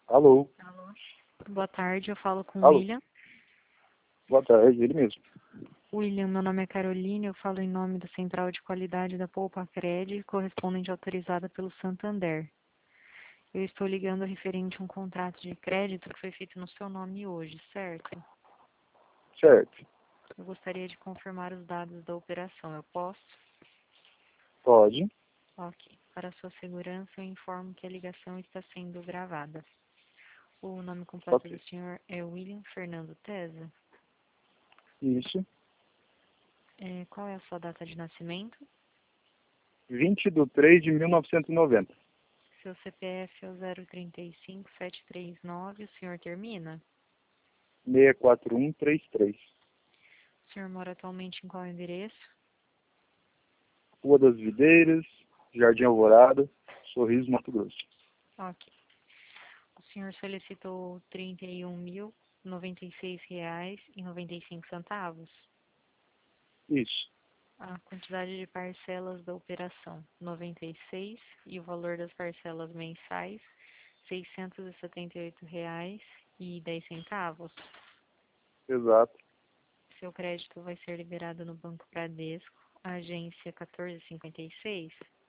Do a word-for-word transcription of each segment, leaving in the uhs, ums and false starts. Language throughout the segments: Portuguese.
Alô? Alô. Boa tarde, eu falo com o Alô? William. Boa tarde, ele mesmo. William, meu nome é Carolina, eu falo em nome da Central de Qualidade da Poupa Cred, correspondente autorizada pelo Santander. Eu estou ligando referente a um contrato de crédito que foi feito no seu nome hoje, certo? Certo. Eu gostaria de confirmar os dados da operação. Eu posso? Pode. Ok. Para sua segurança, eu informo que a ligação está sendo gravada. O nome completo Ok. do senhor é William Fernando Tesa. Isso. É, qual é a sua data de nascimento? vinte de três de mil novecentos e noventa. Seu C P F é o zero trinta e cinco, sete três nove, o senhor termina? seis quatro um três três. O senhor mora atualmente em qual endereço? Rua das Videiras, Jardim Alvorada, Sorriso, Mato Grosso. Ok. O senhor solicitou trinta e um mil, noventa e seis reais e noventa e cinco centavos. Isso. A quantidade de parcelas da operação, noventa e seis, e o valor das parcelas mensais, seiscentos e setenta e oito reais e dez centavos. Exato. Seu crédito vai ser liberado no Banco Bradesco, agência quatorze cinquenta e seis.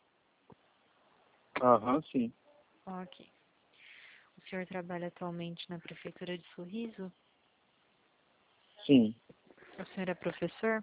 Aham, sim. Ok. O senhor trabalha atualmente na Prefeitura de Sorriso? Sim. O senhor é professor?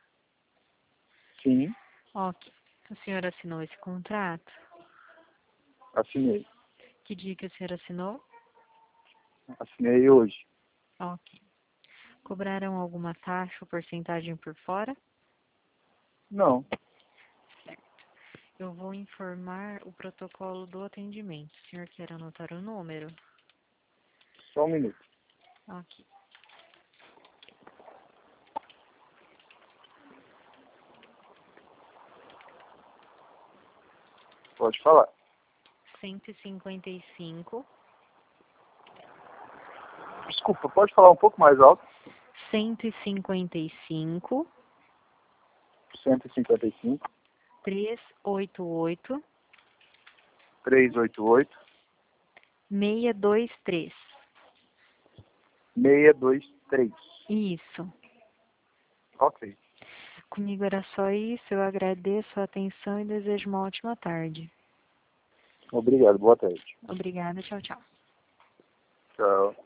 Sim. Ok. O senhor assinou esse contrato? Assinei. Que dia que o senhor assinou? Assinei hoje. Ok. Cobraram alguma taxa ou porcentagem por fora? Não. Certo. Eu vou informar o protocolo do atendimento. O senhor quer anotar o número? Só um minuto. Ok. Pode falar. cento e cinquenta e cinco. Desculpa, pode falar um pouco mais alto? cento e cinquenta e cinco. cento e cinquenta e cinco. trezentos e oitenta e oito. trezentos e oitenta e oito. seiscentos e vinte e três. seiscentos e vinte e três. Isso. Ok. Comigo era só isso. Eu agradeço a atenção e desejo uma ótima tarde. Obrigado. Boa tarde. Obrigada. Tchau, tchau. Tchau.